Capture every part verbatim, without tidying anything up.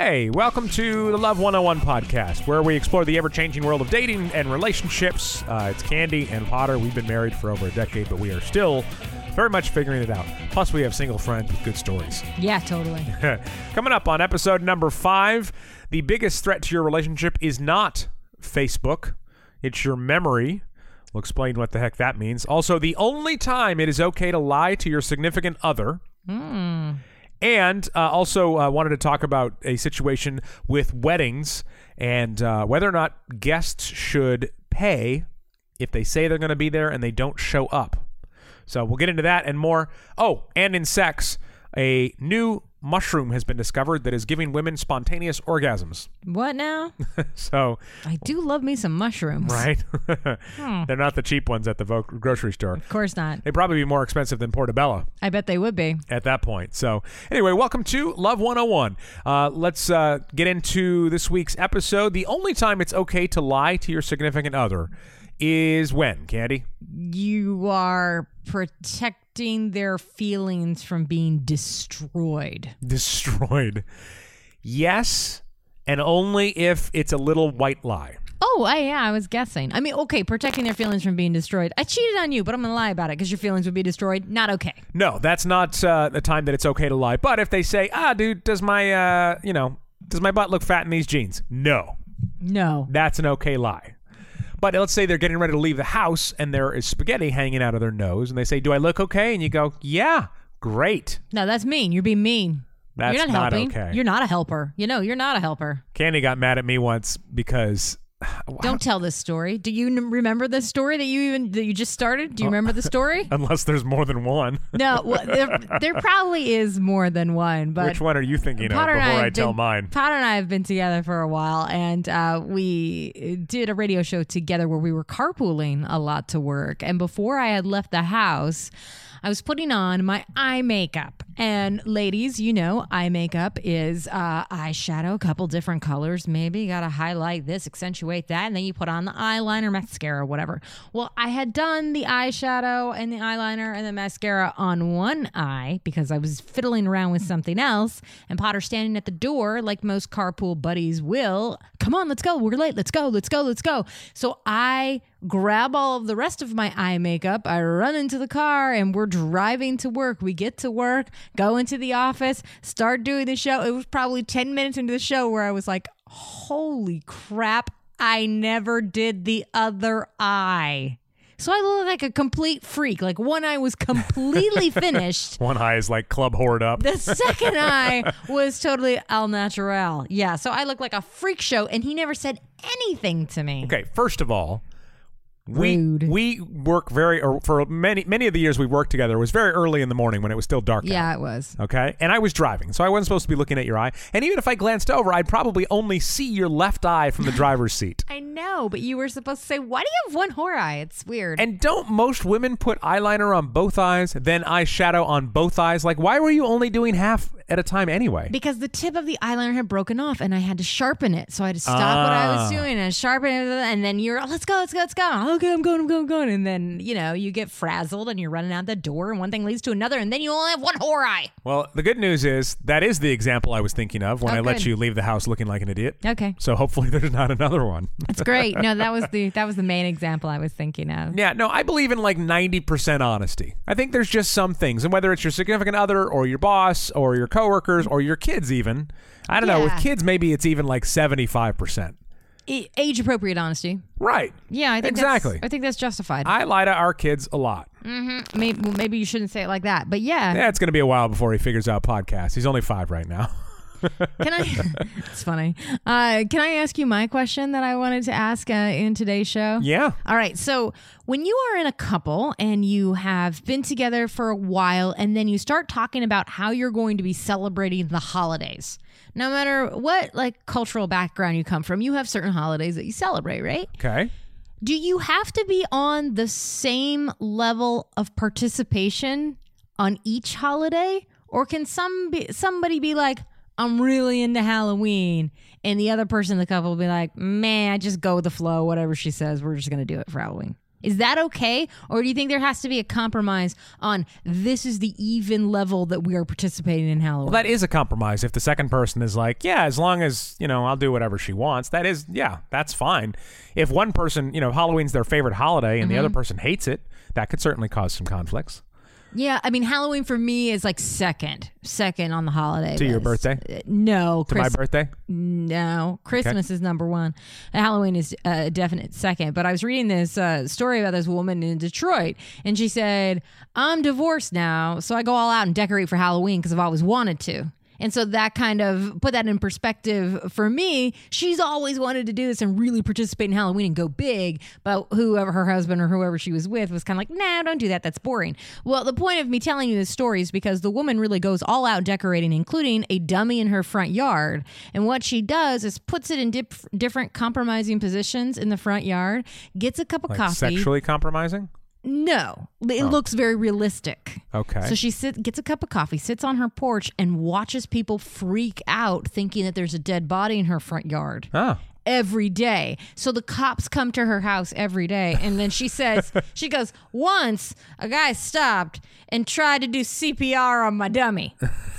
Hey, welcome to the Love one oh one podcast, where we explore the ever-changing world of dating and relationships. Uh, it's Candy and Potter. We've been married for over a decade, but we are still very much figuring it out. Plus, we have single friends with good stories. Yeah, totally. Coming up on episode number five, the biggest threat to your relationship is not Facebook. It's your memory. We'll explain what the heck that means. Also, the only time it is okay to lie to your significant other. Mm. And uh, also uh, wanted to talk about a situation with weddings and uh, whether or not guests should pay if they say they're going to be there and they don't show up. So we'll get into that and more. Oh, and in sex, a new mushroom has been discovered that is giving women spontaneous orgasms. What now? So I do love me some mushrooms. Right? Hmm. They're not the cheap ones at the vo- grocery store. Of course not. They'd probably be more expensive than Portobello. I bet they would be. At that point. So anyway, welcome to Love one oh one. Uh, let's uh, get into this week's episode. The only time it's okay to lie to your significant other is when, Candy? You are protecting their feelings from being destroyed. Destroyed. Yes, and only if it's a little white lie. Oh, I, yeah, I was guessing. I mean, okay, protecting their feelings from being destroyed. I cheated on you, but I'm going to lie about it because your feelings would be destroyed. Not okay. No, that's not uh, the time that it's okay to lie. But if they say, ah, dude, does my, uh, you know, does my butt look fat in these jeans? No. No. That's an okay lie. But let's say they're getting ready to leave the house and there is spaghetti hanging out of their nose and they say, do I look okay? And you go, yeah, great. No, that's mean. You're being mean. That's you're not, not helping. okay. You're not a helper. You know, you're not a helper. Candy got mad at me once because... Don't tell this story. Do you n- remember the story that you even that you just started? Do you remember the story? Unless there's more than one. No, well, there, there probably is more than one. But which one are you thinking of Potter before I, I tell been, mine? Potter and I have been together for a while, and uh, we did a radio show together where we were carpooling a lot to work. And before I had left the house, I was putting on my eye makeup. And ladies, you know, eye makeup is uh, eyeshadow, a couple different colors. Maybe you got to highlight this, accentuate that, and then you put on the eyeliner, mascara, whatever. Well, I had done the eyeshadow and the eyeliner and the mascara on one eye because I was fiddling around with something else. And Potter standing at the door, like most carpool buddies will. Come on, let's go. We're late. Let's go. Let's go. Let's go. So I grab all of the rest of my eye makeup. I run into the car and we're driving to work. We get to work, go into the office, start doing the show. It was probably ten minutes into the show where I was like, holy crap, I never did the other eye. So I looked like a complete freak. Like one eye was completely finished. One eye is like club hoard up. The second eye was totally al natural. Yeah, so I looked like a freak show and he never said anything to me. Okay, first of all, We Rude. we work very or for many many of the years we worked together. It was very early in the morning when it was still dark Yeah, out. it was. Okay, and I was driving, so I wasn't supposed to be looking at your eye. And even if I glanced over, I'd probably only see your left eye from the driver's seat. I know, but you were supposed to say, why do you have one whore eye? It's weird. And don't most women put eyeliner on both eyes, then eyeshadow on both eyes? Like, why were you only doing half at a time anyway? Because the tip of the eyeliner had broken off and I had to sharpen it. So I had to stop ah. what I was doing and sharpen it. And then you're, oh, let's go, let's go, let's go. Okay, I'm going, I'm going, I'm going. And then, you know, you get frazzled and you're running out the door and one thing leads to another. And then you only have one whore eye. Well, the good news is that is the example I was thinking of when oh, I good. let you leave the house looking like an idiot. Okay. So hopefully there's not another one. That's great. No, that was the that was the main example I was thinking of. Yeah, no, I believe in like ninety percent honesty. I think there's just some things, and whether it's your significant other or your boss or your coworkers or your kids even, I don't yeah. know, with kids maybe it's even like seventy-five percent. Age appropriate honesty. Right. Yeah, I think exactly. That's, I think that's justified. I lie to our kids a lot. Mm-hmm. Maybe, well, maybe you shouldn't say it like that, but yeah. Yeah, it's going to be a while before he figures out podcasts. He's only five right now. Can I? It's funny. Uh, can I ask you my question that I wanted to ask uh, in today's show? Yeah. All right. So when you are in a couple and you have been together for a while and then you start talking about how you're going to be celebrating the holidays, no matter what like cultural background you come from, you have certain holidays that you celebrate, right? Okay. Do you have to be on the same level of participation on each holiday? Or can some be, somebody be like, I'm really into Halloween, and the other person in the couple will be like, man, I just go with the flow, whatever she says, we're just going to do it for Halloween? Is that okay? Or do you think there has to be a compromise on this is the even level that we are participating in Halloween? Well, that is a compromise. If the second person is like, yeah, as long as, you know, I'll do whatever she wants, that is, yeah, that's fine. If one person, you know, Halloween's their favorite holiday and mm-hmm. the other person hates it, that could certainly cause some conflicts. Yeah, I mean, Halloween for me is like second, second on the holiday To list. your birthday? Uh, no. To Chris- my birthday? No. Christmas Okay. is number one. And Halloween is a definite second. But I was reading this uh, story about this woman in Detroit, and she said, I'm divorced now, so I go all out and decorate for Halloween because I've always wanted to. And so that kind of put that in perspective for me. She's always wanted to do this and really participate in Halloween and go big. But whoever her husband or whoever she was with was kind of like, nah, don't do that. That's boring. Well, the point of me telling you this story is because the woman really goes all out decorating, including a dummy in her front yard. And what she does is puts it in dip- different compromising positions in the front yard, gets a cup of Like coffee. sexually compromising? No, it Oh. looks very realistic. Okay. So she sit, gets a cup of coffee, sits on her porch, and watches people freak out thinking that there's a dead body in her front yard. Oh. Every day. So the cops come to her house every day. And then she says, she goes, once a guy stopped and tried to do C P R on my dummy.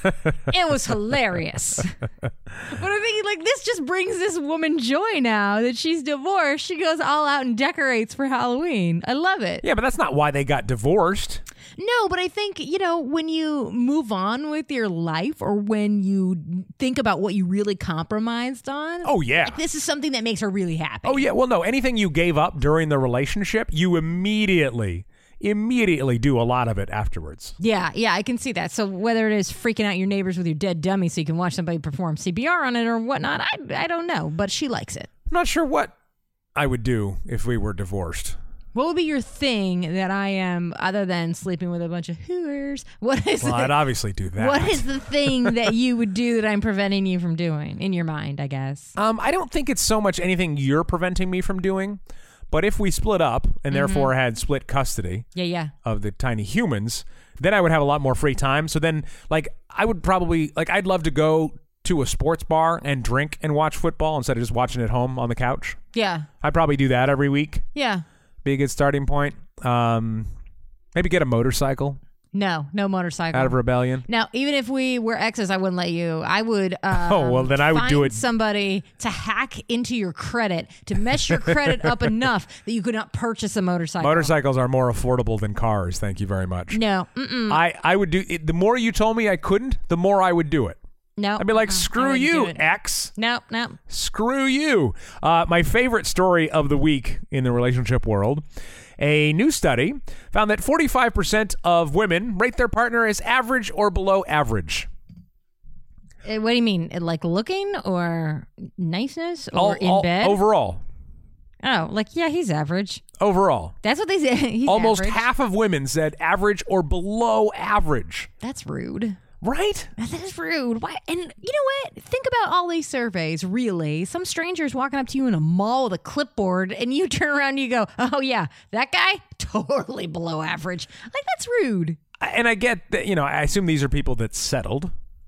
It was hilarious. But I'm thinking, like, this just brings this woman joy now that she's divorced. She goes all out and decorates for Halloween. I love it. Yeah, but that's not why they got divorced. No, but I think, you know, when you move on with your life or when you think about what you really compromised on. Oh, yeah. Like, this is something that makes her really happy. Oh, yeah. Well, no, anything you gave up during the relationship, you immediately, immediately do a lot of it afterwards. Yeah, yeah, I can see that. So whether it is freaking out your neighbors with your dead dummy so you can watch somebody perform C P R on it or whatnot, I, I don't know, but she likes it. I'm not sure what I would do if we were divorced. What would be your thing that I am, other than sleeping with a bunch of hooers? What is Well, it? I'd obviously do that. What is the thing that you would do that I'm preventing you from doing in your mind, I guess? Um, I don't think it's so much anything you're preventing me from doing, but if we split up and therefore had split custody Yeah, yeah. of the tiny humans, then I would have a lot more free time. So then, like, I would probably, like, I'd love to go to a sports bar and drink and watch football instead of just watching it home on the couch. Yeah. I'd probably do that every week. Yeah. Be a good starting point. Um, maybe get a motorcycle No, no motorcycle. out of rebellion. Now, even if we were exes, I wouldn't let you. I would. Um, Oh, well, then I would find do it- Somebody to hack into your credit to mess your credit up enough that you could not purchase a motorcycle. Motorcycles are more affordable than cars. Thank you very much. No, mm-mm. I, I would do it. The more you told me I couldn't, the more I would do it. no. I'd be like, uh-uh, I screw wouldn't you, do it. X. No, no. Screw you. Uh, my favorite story of the week in the relationship world. A new study found that forty-five percent of women rate their partner as average or below average. Uh, What do you mean? Uh, Like looking or niceness or All- in all- bed? Overall. Oh, like, yeah, he's average. Overall. That's what they say. He's Almost average. half of women said average or below average. That's rude. Right? That is rude. Why? And you know what? Think about all these surveys, really. Some stranger's walking up to you in a mall with a clipboard, and you turn around and you go, oh, yeah, that guy? Totally below average. Like, that's rude. And I get that, you know, I assume these are people that settled.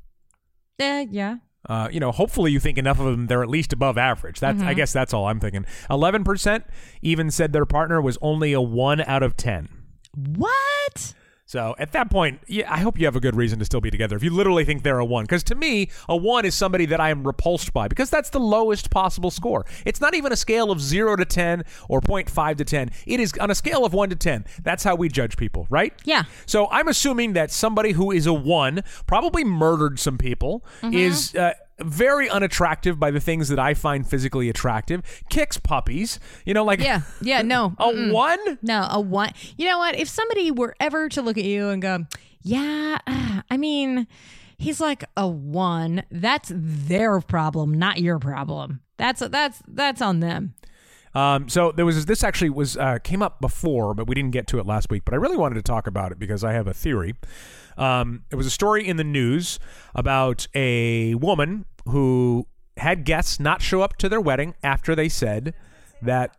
Uh, yeah. Uh, you know, hopefully you think enough of them, they're at least above average. That's, I guess that's all I'm thinking. eleven percent even said their partner was only a one out of ten. What? So at that point, yeah, I hope you have a good reason to still be together. If you literally think they're a one, because to me, a one is somebody that I am repulsed by, because that's the lowest possible score. It's not even a scale of zero to ten or zero point five to ten. It is on a scale of one to ten. That's how we judge people, right? Yeah. So I'm assuming that somebody who is a one probably murdered some people, is uh, very unattractive by the things that I find physically attractive, kicks puppies, you know, like Yeah. Yeah. No. a Mm-mm. one? No, a one. You know what? If somebody were ever to look at you and go, yeah, uh, I mean, he's like a one, that's their problem, not your problem. That's that's that's on them. Um, so there was this actually was uh, came up before, but we didn't get to it last week. But I really wanted to talk about it because I have a theory. Um, it was a story in the news about a woman who had guests not show up to their wedding after they said that.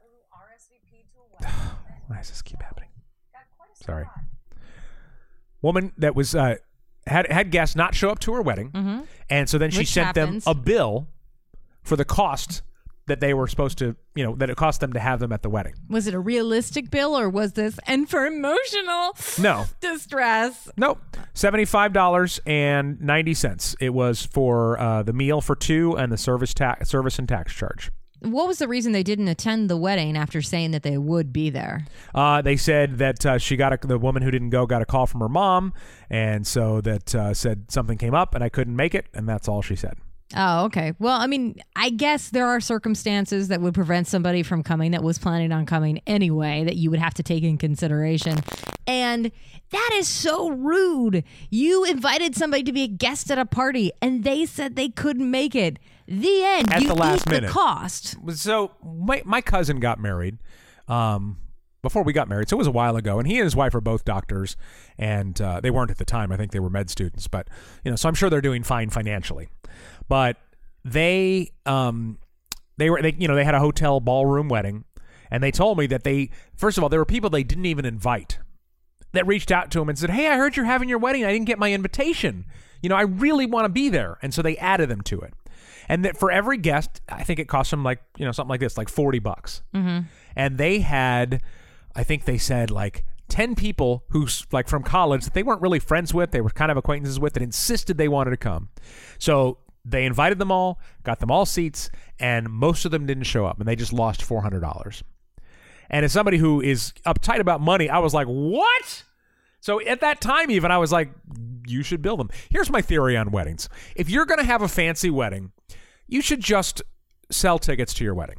Why does this keep happening? Sorry. Woman that was uh, had had guests not show up to her wedding, Mm-hmm. and so then she Which sent happens. them a bill for the cost that they were supposed to, you know, that it cost them to have them at the wedding. Was it a realistic bill or was this and for emotional No. distress? Nope. seventy-five dollars and ninety cents. It was for uh, the meal for two and the service tax, service and tax charge. What was the reason they didn't attend the wedding after saying that they would be there? Uh, they said that uh, she got a, the woman who didn't go got a call from her mom, and so that uh, said something came up and I couldn't make it, and that's all she said. Oh, okay. Well, I mean, I guess there are circumstances that would prevent somebody from coming that was planning on coming anyway that you would have to take in consideration. And that is so rude. You invited somebody to be a guest at a party and they said they couldn't make it. The end. At you the last eat minute. The cost. So my, my cousin got married um, before we got married. So it was a while ago. And he and his wife are both doctors. And uh, they weren't at the time. I think they were med students. But, you know, so I'm sure they're doing fine financially. But they, um, they were, they, you know, they had a hotel ballroom wedding, and they told me that they, first of all, there were people they didn't even invite that reached out to them and said, "Hey, I heard you're having your wedding. I didn't get my invitation. You know, I really want to be there." And so they added them to it, and that for every guest, I think it cost them like, you know, something like this, like forty bucks. Mm-hmm. And they had, I think they said like ten people who's like from college that they weren't really friends with, they were kind of acquaintances with, that insisted they wanted to come. So they invited them all, got them all seats, and most of them didn't show up, and they just lost four hundred dollars. And as somebody who is uptight about money, I was like, what? So at that time even, I was like, you should bill them. Here's my theory on weddings. If you're going to have a fancy wedding, you should just sell tickets to your wedding.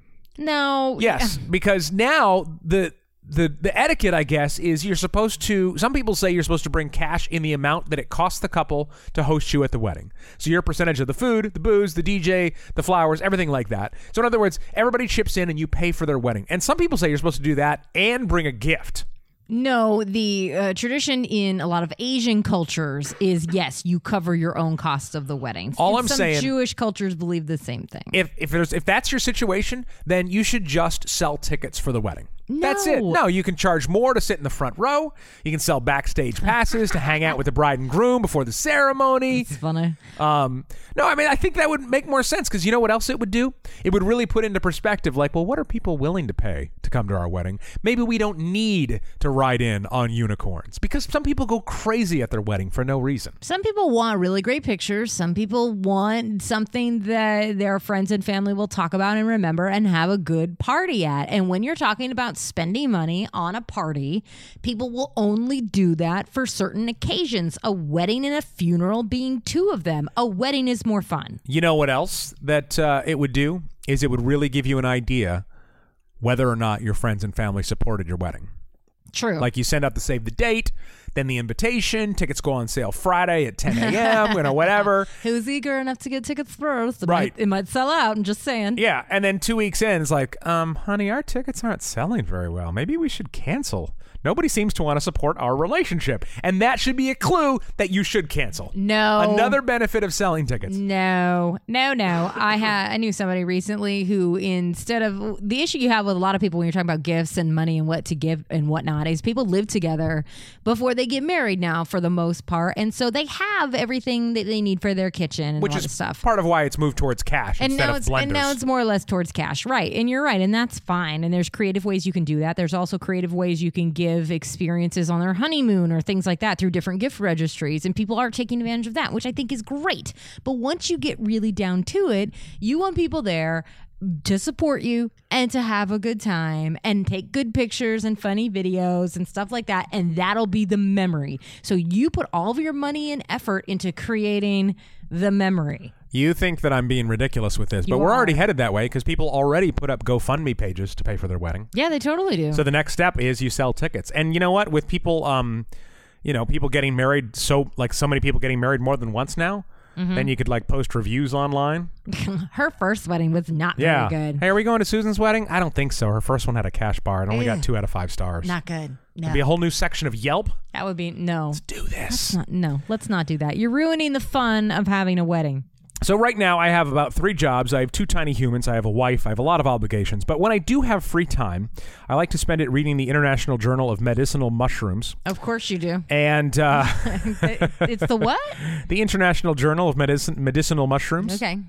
No. Yes, because now the... The the etiquette, I guess, is you're supposed to, some people say you're supposed to bring cash in the amount that it costs the couple to host you at the wedding. So your percentage of the food, the booze, the D J, the flowers, everything like that. So in other words, everybody chips in and you pay for their wedding. And some people say you're supposed to do that and bring a gift. No, the uh, tradition in a lot of Asian cultures is, yes, you cover your own costs of the wedding. All And I'm some saying, Jewish cultures believe the same thing. If if there's if that's your situation, then you should just sell tickets for the wedding. No. That's it. No, you can charge more to sit in the front row. You can sell backstage passes to hang out with the bride and groom before the ceremony. It's funny. Um, no, I mean, I think that would make more sense because you know what else it would do? It would really put into perspective, like, well, what are people willing to pay to come to our wedding? Maybe we don't need to ride in on unicorns because some people go crazy at their wedding for no reason. Some people want really great pictures. Some people want something that their friends and family will talk about and remember and have a good party at. And when you're talking about spending money on a party, people will only do that for certain occasions. A wedding and a funeral being two of them. A wedding is more fun. You know what else that uh, it would do is it would really give you an idea whether or not your friends and family supported your wedding. True. Like you send out the save the date, then the invitation, tickets go on sale Friday at ten a.m., you know, whatever. Who's eager enough to get tickets first? It Right. Might, it might sell out, I'm just saying. Yeah, and then two weeks in, it's like, um, honey, our tickets aren't selling very well. Maybe we should cancel. Nobody seems to want to support our relationship. And that should be a clue that you should cancel. No. Another benefit of selling tickets. No, no, no. I had I knew somebody recently who, instead of the issue you have with a lot of people when you're talking about gifts and money and what to give and whatnot, is people live together before they get married now for the most part, and so they have everything that they need for their kitchen and Which all is this stuff. part of why it's moved towards cash And instead now of it's blenders. and now it's more or less towards cash, right? And you're right, and that's fine. And there's creative ways you can do that. There's also creative ways you can give experiences on their honeymoon or things like that through different gift registries, and people are taking advantage of that, which I think is great. But once you get really down to it, you want people there to support you and to have a good time and take good pictures and funny videos and stuff like that, and that'll be the memory. So you put all of your money and effort into creating the memory. You think that I'm being ridiculous with this, You but we're are. already headed that way because people already put up GoFundMe pages to pay for their wedding. Yeah, they totally do. So the next step is you sell tickets. And you know what? With people, um, you know, people getting married, so like so many people getting married more than once now, Mm-hmm. then you could like post reviews online. Her first wedding was not Yeah. very good. Hey, are we going to Susan's wedding? I don't think so. Her first one had a cash bar. It only Eh. got two out of five stars. Not good. No. It'd be a whole new section of Yelp. That would be no. Do this. Not, no, let's not do that. You're ruining the fun of having a wedding. So right now I have about three jobs. I have two tiny humans. I have a wife. I have a lot of obligations. But when I do have free time, I like to spend it reading the International Journal of Medicinal Mushrooms. Of course you do. And uh, It's the what? the International Journal of Medicin- Medicinal Mushrooms. Okay.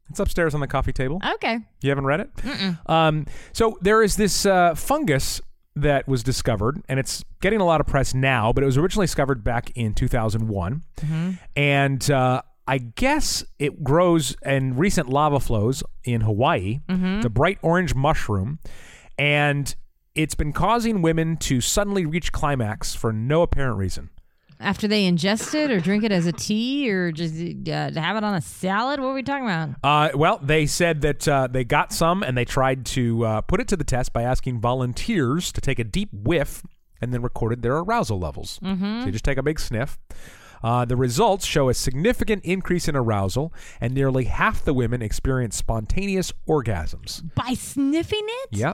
It's upstairs on the coffee table. Okay. You haven't read it? Um, so there is this uh, fungus that was discovered, and it's getting a lot of press now, but it was originally discovered back in two thousand one. Mm-hmm. And uh, I guess it grows in recent lava flows in Hawaii. Mm-hmm. It's a bright orange mushroom, and it's been causing women to suddenly reach climax for no apparent reason. After they ingest it or drink it as a tea or just uh, have it on a salad? What are we talking about? Uh, well, they said that uh, they got some and they tried to uh, put it to the test by asking volunteers to take a deep whiff and then recorded their arousal levels. Mm-hmm. So you just take a big sniff. Uh, the results show a significant increase in arousal, and nearly half the women experience spontaneous orgasms. By sniffing it? Yep.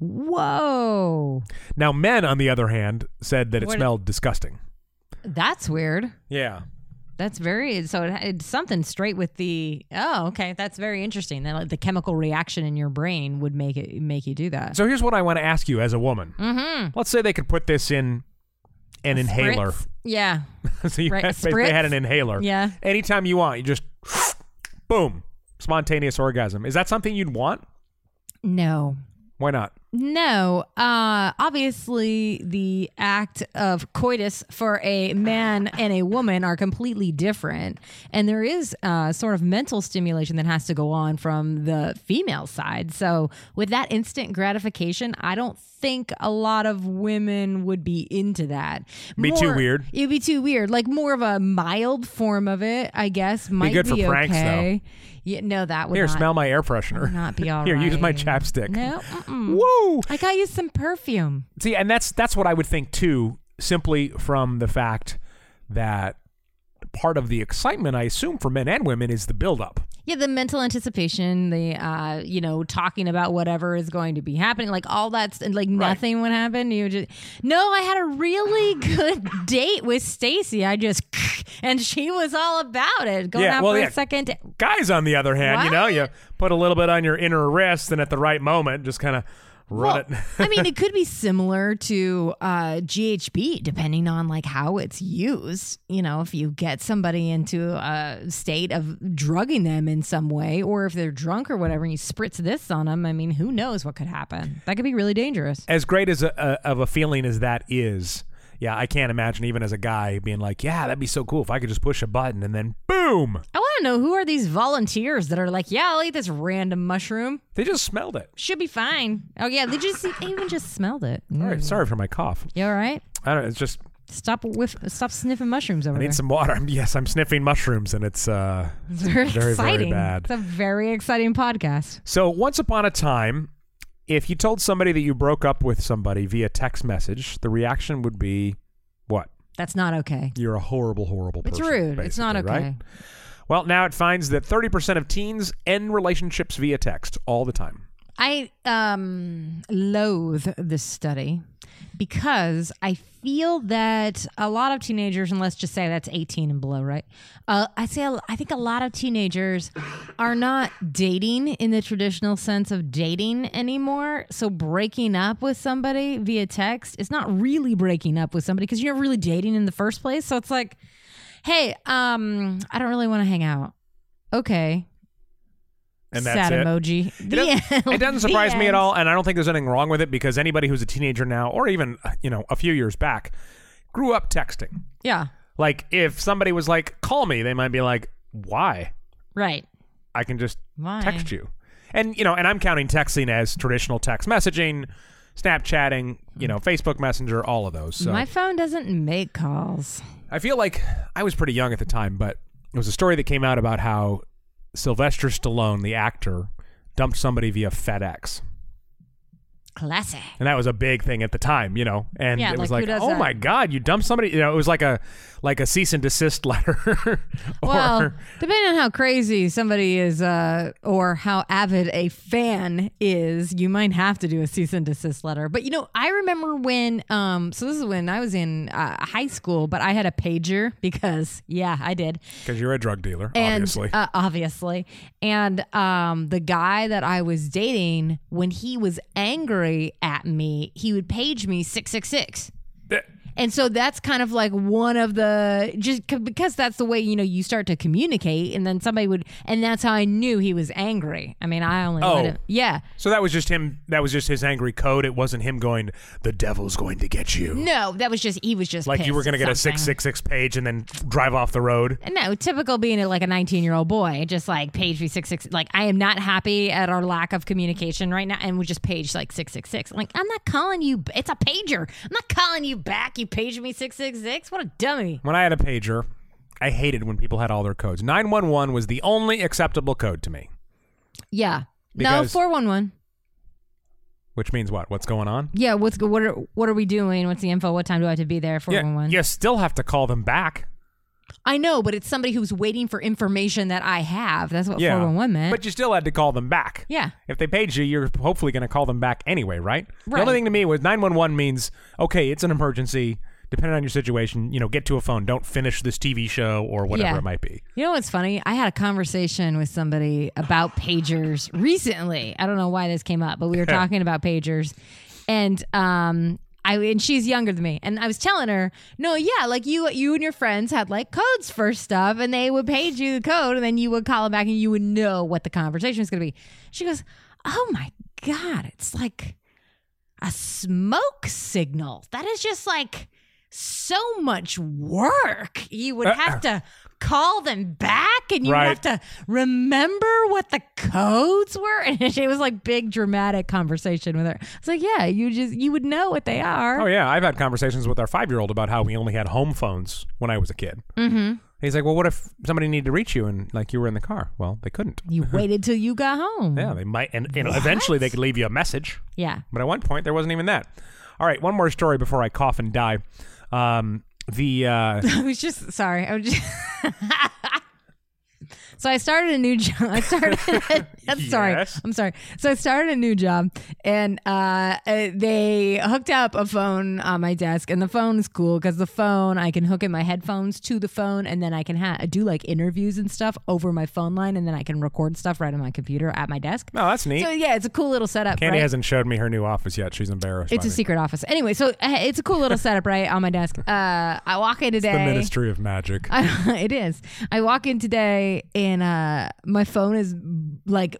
Whoa. Now, men, on the other hand, said that it What- smelled disgusting. That's weird. Yeah. That's very, so it, it's something straight with the, oh, okay. That's very interesting. That like, the chemical reaction in your brain would make it make you do that. So here's what I want to ask you as a woman. Mm-hmm. Let's say they could put this in an A inhaler. spritz? Yeah. So you Right, had, a basically spritz? had an inhaler. Yeah. Anytime you want, you just, boom, spontaneous orgasm. Is that something you'd want? No. Why not? No, uh, obviously the act of coitus for a man and a woman are completely different. And there is uh, sort of mental stimulation that has to go on from the female side. So with that instant gratification, I don't think a lot of women would be into that. Be too weird. It'd be too weird. Like more of a mild form of it, I guess, might be good for pranks, okay. Yeah, no, that would Here, not, smell my air freshener. would not be all Here, right. use my chapstick. No, mm-mm. Woo! I got you some perfume. See, and that's that's what I would think too, simply from the fact that part of the excitement, I assume, for men and women is the buildup. Yeah, the mental anticipation, the uh, you know, talking about whatever is going to be happening, like all that's like nothing right. would happen. You just no, I had a really good date with Stacy. I just and she was all about it. Going yeah, out well, for yeah. a second. Guys, on the other hand, What? you know, you put a little bit on your inner wrist, and at the right moment, just kind of run Well, it. I mean, it could be similar to uh, G H B, depending on like how it's used. You know, if you get somebody into a state of drugging them in some way, or if they're drunk or whatever, and you spritz this on them, I mean, who knows what could happen? That could be really dangerous. As great as a, a, of a feeling as that is, yeah, I can't imagine even as a guy being like, yeah, that'd be so cool if I could just push a button and then boom. I want to know, who are these volunteers that are like, yeah, I'll eat this random mushroom. They just smelled it. Should be fine. Oh yeah, they just they even just smelled it. Mm. All right, sorry for my cough. You all right? I don't. It's just Stop whiff, stop sniffing mushrooms over I there. need some water. I'm, yes, I'm sniffing mushrooms, and it's uh, It's very, very, exciting. very bad. It's a very exciting podcast. So once upon a time, if you told somebody that you broke up with somebody via text message, the reaction would be what? That's not okay. You're a horrible, horrible person. It's rude. It's not okay. Right? Well, now it finds that thirty percent of teens end relationships via text all the time. I um, loathe this study because I feel that a lot of teenagers, and let's just say that's eighteen and below, right? Uh, I say I think a lot of teenagers are not dating in the traditional sense of dating anymore. So breaking up with somebody via text is not really breaking up with somebody because you're not really dating in the first place. So it's like, hey, um, I don't really want to hang out. Okay. And that's sad it. emoji. It doesn't, it doesn't surprise me at all, and I don't think there's anything wrong with it because anybody who's a teenager now, or even you know a few years back, grew up texting. Yeah. Like if somebody was like, "Call me," they might be like, "Why?" Right. I can just Why? text you, and you know, and I'm counting texting as traditional text messaging, Snapchatting, you know, Facebook Messenger, all of those. So My phone doesn't make calls. I feel like I was pretty young at the time, but it was a story that came out about how Sylvester Stallone, the actor, dumped somebody via FedEx. Classic. And that was a big thing at the time, you know. And Yeah, it was like, like, who does oh that? my God, you dumped somebody. You know, it was like a like a cease and desist letter. or, Well, depending on how crazy somebody is uh, or how avid a fan is, you might have to do a cease and desist letter. But, you know, I remember when, um, so this is when I was in uh, high school, but I had a pager because, yeah, I did. because you're a drug dealer, And, obviously. Uh, obviously. And um, the guy that I was dating, when he was angry at me, he would page me six six six. Eh, And so that's kind of like one of the, just c- because that's the way, you know, you start to communicate, and then somebody would, and that's how I knew he was angry. I mean, I only Oh. let him, yeah. So that was just him. That was just his angry code. It wasn't him going, the devil's going to get you. No, that was just, he was just Like you were going to get a six six six page and then drive off the road. No, typical being a, like a nineteen-year-old boy, just like page me six six. Like, I am not happy at our lack of communication right now, and we just page like six six six. Like, I'm not calling you. It's a pager. I'm not calling you back. You page me six six six. What a dummy. When I had a pager, I hated when people had all their codes. nine one one was the only acceptable code to me. Yeah. Because- no, four one one. Which means what? What's going on? Yeah, what's go- what are what are we doing? What's the info? What time do I have to be there? four one one. Yeah, you still have to call them back. I know, but it's somebody who's waiting for information that I have. That's what Yeah, four one one meant. but you still had to call them back. Yeah. If they paid you, you're hopefully going to call them back anyway, right? The Right. only thing to me was nine one one means, okay, it's an emergency. Depending on your situation, you know, get to a phone. Don't finish this T V show or whatever Yeah. it might be. You know what's funny? I had a conversation with somebody about pagers recently. I don't know why this came up, but we were talking about pagers, and um, I and she's younger than me, and I was telling her, no, yeah, like you, you and your friends had like codes for stuff, and they would page you the code, and then you would call them back, and you would know what the conversation was going to be. She goes, "Oh my god, it's like a smoke signal. That is just like." So much work. You would have to call them back, and you Right. would have to remember what the codes were. And it was like big dramatic conversation with her. It's like, yeah, you just you would know what they are. Oh, yeah. I've had conversations with our five-year-old about how we only had home phones when I was a kid. Mm-hmm. He's like, well, what if somebody needed to reach you and like you were in the car? Well, they couldn't. You waited till you got home. Yeah, they might. And you know, eventually they could leave you a message. Yeah. But at one point, there wasn't even that. All right, one more story before I cough and die. Um, the uh, I was just sorry. I was just So I started a new job. I started. I'm sorry. Yes. I'm sorry. So I started a new job, and uh, uh, they hooked up a phone on my desk, and the phone is cool because the phone I can hook in my headphones to the phone, and then I can ha- do like interviews and stuff over my phone line, and then I can record stuff right on my computer at my desk. oh, that's neat. So yeah, it's a cool little setup. Candy right? hasn't showed me her new office yet. She's embarrassed. It's by a me. secret office. Anyway, so uh, it's a cool little setup right on my desk. Uh, I walk in today. The Ministry of Magic. I, it is. I walk in today and uh, my phone is like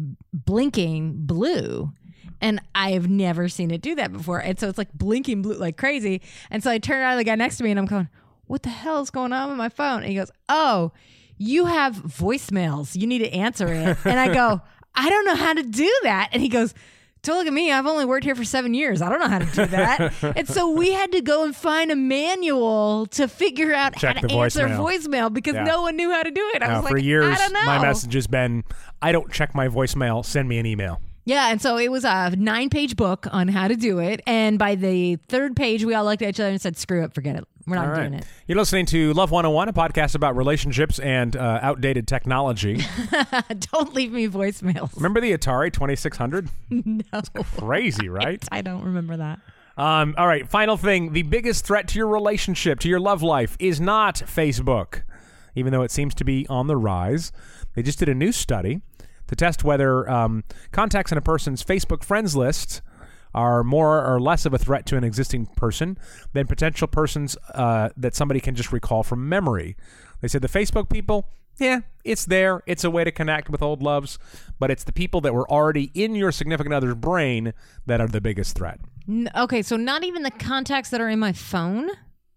blinking blue. And I've never seen it do that before. And so it's like blinking blue like crazy. And so I turn around to the guy next to me and I'm going, what the hell is going on with my phone? And he goes, oh, you have voicemails. You need to answer it. And I go, I don't know how to do that. And he goes, don't look at me. I've only worked here for seven years. I don't know how to do that. And so we had to go and find a manual to figure out Check how to the answer voicemail. voicemail because Yeah. no one knew how to do it. I Now, was for like, years, I don't know. my message has been, I don't check my voicemail. Send me an email. Yeah, and so it was a nine-page book on how to do it. And by the third page, we all looked at each other and said, screw it, forget it. We're not All right. doing it. You're listening to Love one oh one, a podcast about relationships and uh, outdated technology. Don't leave me voicemails. Remember the Atari twenty-six hundred? No. Crazy, right? I don't remember that. Um, all right, final thing. The biggest threat to your relationship, to your love life, is not Facebook, even though it seems to be on the rise. They just did a new study to test whether um, contacts in a person's Facebook friends list are more or less of a threat to an existing person than potential persons uh, that somebody can just recall from memory. They said the Facebook people, yeah, it's there. It's a way to connect with old loves, but it's the people that were already in your significant other's brain that are the biggest threat. N- okay, so not even the contacts that are in my phone?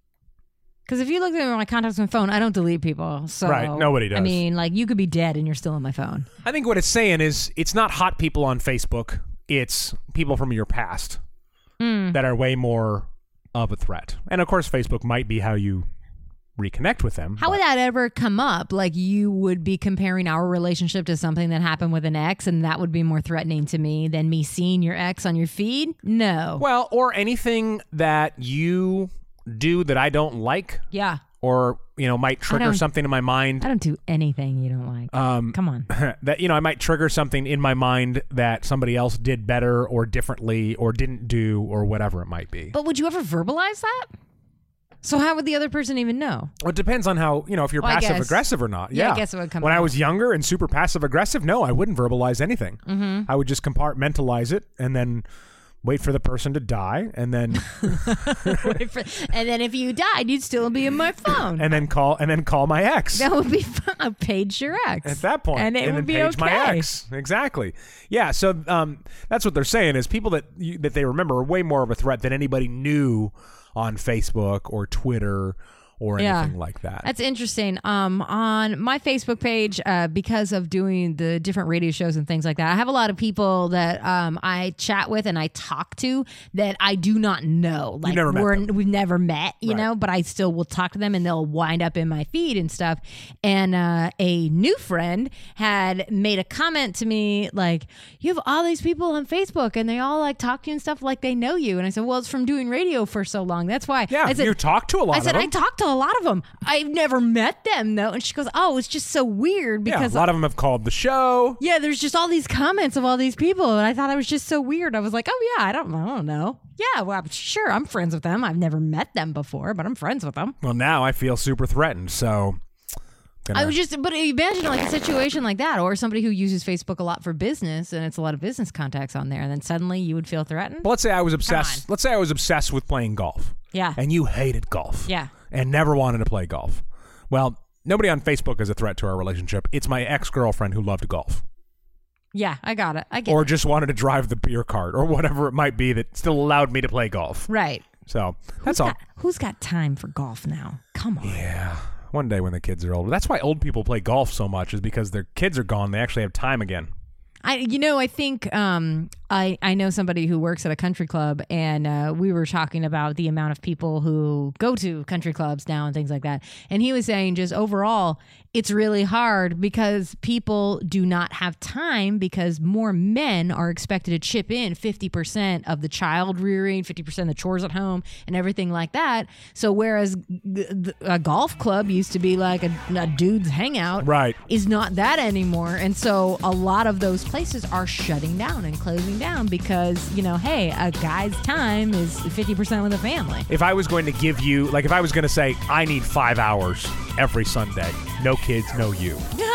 Because if you look at my contacts on my phone, I don't delete people. So Right, nobody does. I mean, like, you could be dead and you're still on my phone. I think what it's saying is it's not hot people on Facebook. It's people from your past Mm. that are way more of a threat. And of course, Facebook might be how you reconnect with them. How but- would that ever come up? Like, you would be comparing our relationship to something that happened with an ex, and that would be more threatening to me than me seeing your ex on your feed? No. Well, or anything that you do that I don't like, Yeah. or you know, might trigger don't- something in my mind. I don't do anything you don't like. Um, Come on. that you know, I might trigger something in my mind that somebody else did better or differently or didn't do or whatever it might be. But would you ever verbalize that? So how would the other person even know? Well, it depends on how, you know, if you're Well, I passive guess- aggressive or not. Yeah, Yeah, I guess it would come When I out. was younger and super passive aggressive, no, I wouldn't verbalize anything. Mm-hmm. I would just compartmentalize it and then wait for the person to die, and then Wait for- and then if you died, you'd still be in my phone. and then call and then call my ex. That would be fun. Page your ex At that point, and it and would then be page okay. my ex. Exactly. Yeah. So um, that's what they're saying is people that you, that they remember are way more of a threat than anybody knew on Facebook or Twitter or Yeah. anything like that. That's interesting. Um, on my Facebook page, uh, because of doing the different radio shows and things like that, I have a lot of people that um, I chat with and I talk to that I do not know. Like never met we're, them. we've never met, you Right. know, but I still will talk to them and they'll wind up in my feed and stuff. And uh, a new friend had made a comment to me like, you have all these people on Facebook and they all like talk to you and stuff like they know you. And I said, well, it's from doing radio for so long. That's why. yeah. I said, You talk to a lot I said, of I them. talked to a lot of them. I've never met them though. And she goes, oh, it's just so weird yeah. because A lot of them have called the show. yeah, there's just all these comments of all these people. And I thought it was just so weird. I was like, oh yeah, I don't, I don't know. Yeah, well, I'm sure I'm friends with them. I've never met them before, but I'm friends with them. Well, now I feel super threatened. So. Gonna- I was just, but imagine like a situation like that, or somebody who uses Facebook a lot for business, and it's a lot of business contacts on there, and then suddenly you would feel threatened. Well, let's say I was on. obsessed. Let's say I was obsessed with playing golf. Yeah. And you hated golf. Yeah. And never wanted to play golf. Well, nobody on Facebook is a threat to our relationship. It's my ex-girlfriend who loved golf. Yeah, I got it. I get Or it. just wanted to drive the beer cart or whatever it might be that still allowed me to play golf. Right. So Who's that's all. got, who's got time for golf now? Come on. Yeah. One day when the kids are older. That's why old people play golf so much is because their kids are gone. They actually have time again. I, you know, I think um, I I know somebody who works at a country club, and uh, we were talking about the amount of people who go to country clubs now and things like that. And he was saying, just overall, it's really hard because people do not have time because more men are expected to chip in fifty percent of the child rearing, fifty percent of the chores at home, and everything like that. So whereas g- g- a golf club used to be like a, a dude's hangout, Right. is not that anymore. And so a lot of those places are shutting down and closing down because, you know, hey, a guy's time is fifty percent with a family. If I was going to give you, like if I was going to say, I need five hours every Sunday, no kids, no you.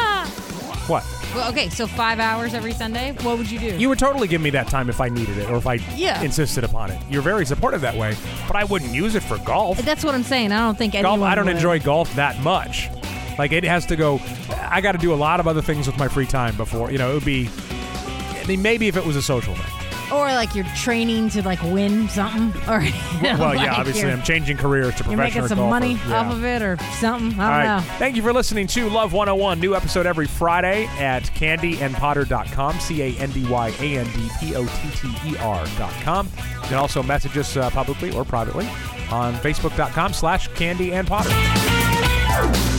What? Well, okay, so five hours every Sunday, what would you do? You would totally give me that time if I needed it or if I Yeah. insisted upon it. You're very supportive that way, but I wouldn't use it for golf. That's what I'm saying. I don't think anyone Golf, I don't would. enjoy golf that much. Like it has to go. I got to do a lot of other things with my free time before. You know, it would be. I mean, maybe if it was a social thing. Or like you're training to like win something, or you know, Well, like yeah, obviously you're, I'm changing careers to you're professional making some golfer. money Yeah. off of it or something. I All don't right. know. Thank you for listening to Love one oh one. New episode every Friday at candy and potter dot com. C A N D Y A N D P O T T E R dot com. You can also message us uh, publicly or privately on Facebook dot com slash Candy and Potter.